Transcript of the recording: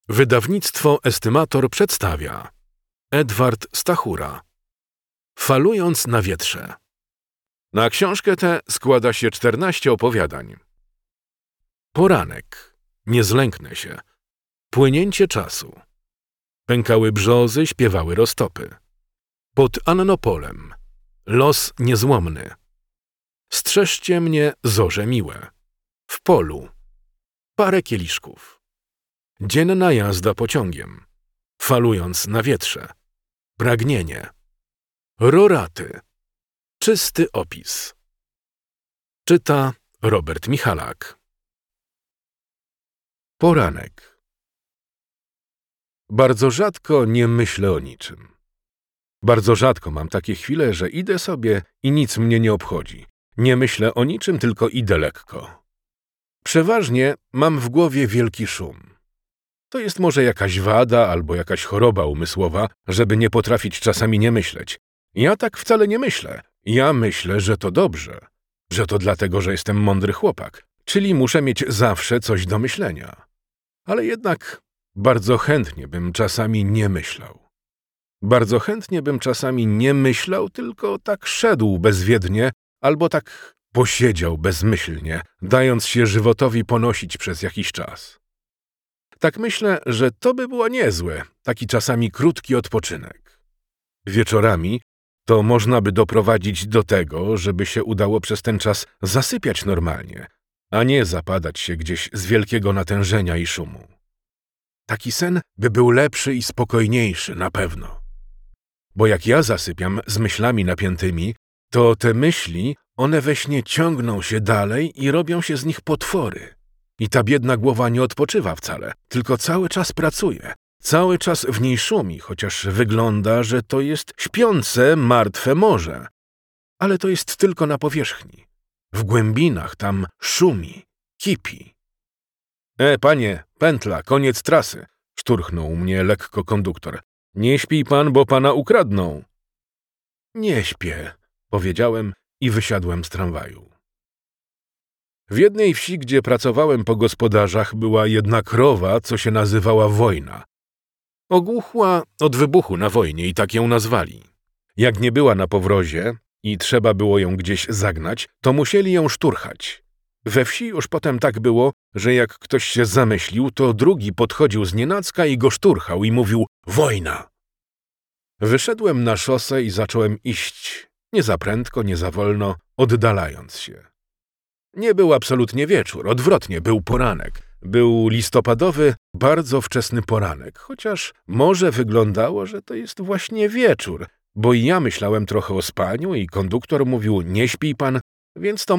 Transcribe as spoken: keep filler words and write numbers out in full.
Wydawnictwo Estymator przedstawia Edward Stachura. Falując na wietrze. Na książkę tę składa się czternaście opowiadań. Poranek. Nie zlęknę się. Płynięcie czasu. Pękały brzozy, śpiewały roztopy. Pod Annopolem. Los niezłomny. Strzeżcie mnie, zorze miłe. W polu. Parę kieliszków. Dzienna jazda pociągiem. Falując na wietrze. Pragnienie. Roraty. Czysty opis. Czyta Robert Michalak. Poranek. Bardzo rzadko nie myślę o niczym. Bardzo rzadko mam takie chwile, że idę sobie i nic mnie nie obchodzi. Nie myślę o niczym, tylko idę lekko. Przeważnie mam w głowie wielki szum. To jest może jakaś wada albo jakaś choroba umysłowa, żeby nie potrafić czasami nie myśleć. Ja tak wcale nie myślę. Ja myślę, że to dobrze. Że to dlatego, że jestem mądry chłopak. Czyli muszę mieć zawsze coś do myślenia. Ale jednak bardzo chętnie bym czasami nie myślał. Bardzo chętnie bym czasami nie myślał, tylko tak szedł bezwiednie albo tak posiedział bezmyślnie, dając się żywotowi ponosić przez jakiś czas. Tak myślę, że to by było niezłe, taki czasami krótki odpoczynek. Wieczorami to można by doprowadzić do tego, żeby się udało przez ten czas zasypiać normalnie, a nie zapadać się gdzieś z wielkiego natężenia i szumu. Taki sen by był lepszy i spokojniejszy na pewno. Bo jak ja zasypiam z myślami napiętymi, to te myśli, one we śnie ciągną się dalej i robią się z nich potwory. I ta biedna głowa nie odpoczywa wcale, tylko cały czas pracuje. Cały czas w niej szumi, chociaż wygląda, że to jest śpiące, martwe morze. Ale to jest tylko na powierzchni. W głębinach tam szumi, kipi. E, panie, pętla, koniec trasy, szturchnął mnie lekko konduktor. Nie śpi pan, bo pana ukradną. Nie śpię, powiedziałem i wysiadłem z tramwaju. W jednej wsi, gdzie pracowałem po gospodarzach, była jedna krowa, co się nazywała Wojna. Ogłuchła od wybuchu na wojnie i tak ją nazwali. Jak nie była na powrozie i trzeba było ją gdzieś zagnać, to musieli ją szturchać. We wsi już potem tak było, że jak ktoś się zamyślił, to drugi podchodził znienacka i go szturchał i mówił „Wojna”. Wyszedłem na szosę i zacząłem iść, nie za prędko, nie za wolno, oddalając się. Nie był absolutnie wieczór, odwrotnie, był poranek. Był listopadowy, bardzo wczesny poranek, chociaż może wyglądało, że to jest właśnie wieczór, bo i ja myślałem trochę o spaniu i konduktor mówił „nie śpi pan”, więc to